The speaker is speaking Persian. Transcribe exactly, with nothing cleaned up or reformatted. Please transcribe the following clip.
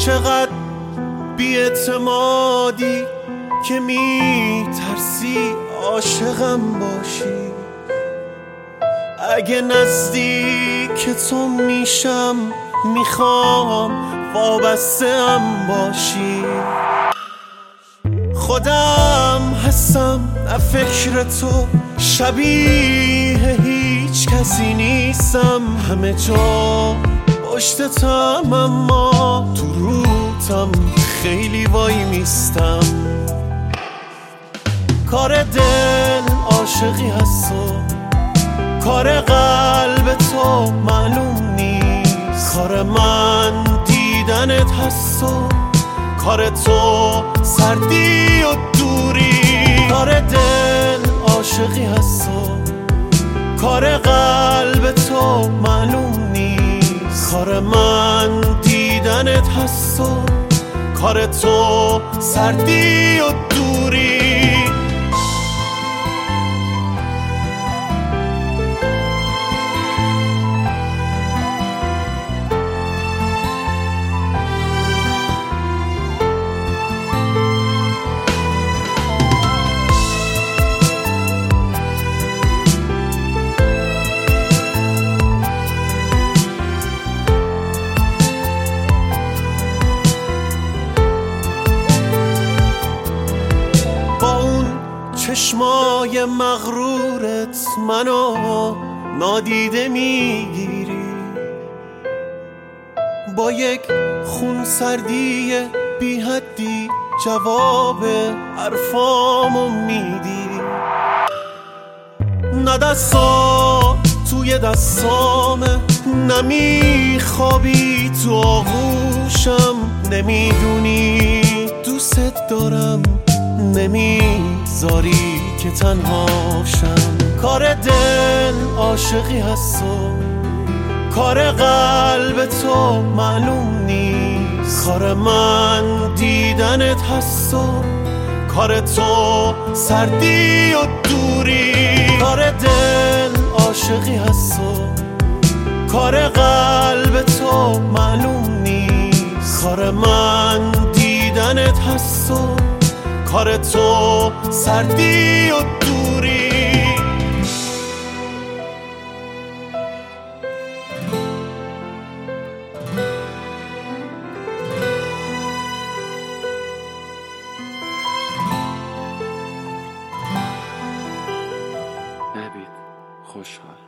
چقدر بی‌اعتمادی که میترسی عاشقم باشی. اگه نزدیک تو میشم میخوام وابسته‌ام باشی. خودم هستم نه فکر تو، شبیه هیچ کسی نیستم. همه جا پشتتم اما تو روتم خیلی وای میستم. کار دل عاشقی هست و کار قلب تو معلوم نیست. کار من دیدنت هست و کار تو سردی و دوری. کار دل عاشقی هست و کار قلب تو معلوم نیست. کار من دیدنت هست و کار تو سردی و دوری. چشمای مغرورت منو نادیده میگیری. با یک خون سردی بی حدی جواب حرفامو میدی. نه دستا توی دستامه، نمیخوابی تو آغوشم. نمیدونی دوست دارم، نمیذاری که تنهاشم. کار دل عاشقی هست و کار قلب تو معلوم نیست. کار من دیدنت هست و کار تو سردی و دوری. کار دل عاشقی هست و کار قلب تو معلوم نیست. کار من دیدنت هست و کار تو سردی و دوری. نوید خوشحال.